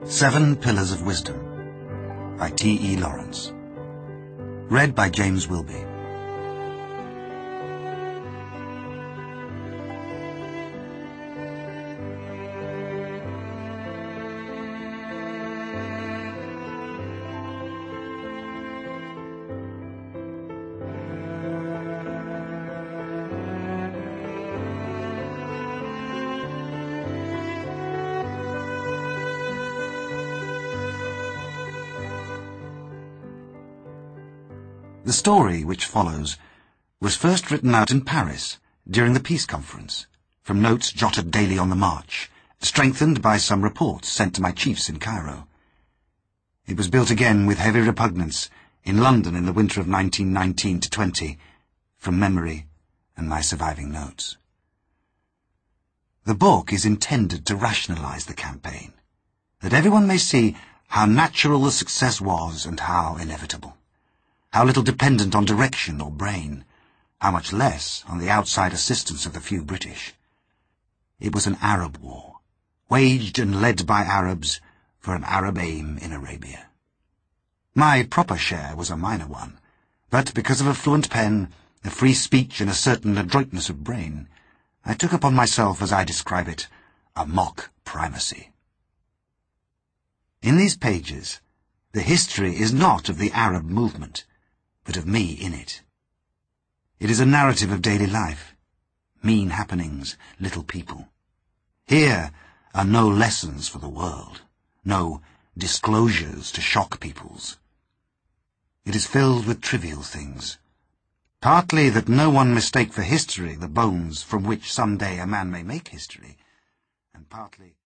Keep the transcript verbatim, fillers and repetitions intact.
Seven Pillars of Wisdom by T E Lawrence. Read by James Wilby. The story which follows was first written out in Paris during the Peace Conference, from notes jotted daily on the march, strengthened by some reports sent to my chiefs in Cairo. It was built again with heavy repugnance in London in the winter of nineteen nineteen to twenty, from memory and my surviving notes. The book is intended to rationalize the campaign, that everyone may see how natural the success was and how inevitable. How little dependent on direction or brain, how much less on the outside assistance of the few British. It was an Arab war, waged and led by Arabs for an Arab aim in Arabia. My proper share was a minor one, but because of a fluent pen, a free speech and a certain adroitness of brain, I took upon myself, as I describe it, a mock primacy. In these pages, the history is not of the Arab movement, but of me in it. It is a narrative of daily life, mean happenings, little people. Here are no lessons for the world, no disclosures to shock peoples. It is filled with trivial things, partly that no one mistake for history the bones from which some day a man may make history, and partly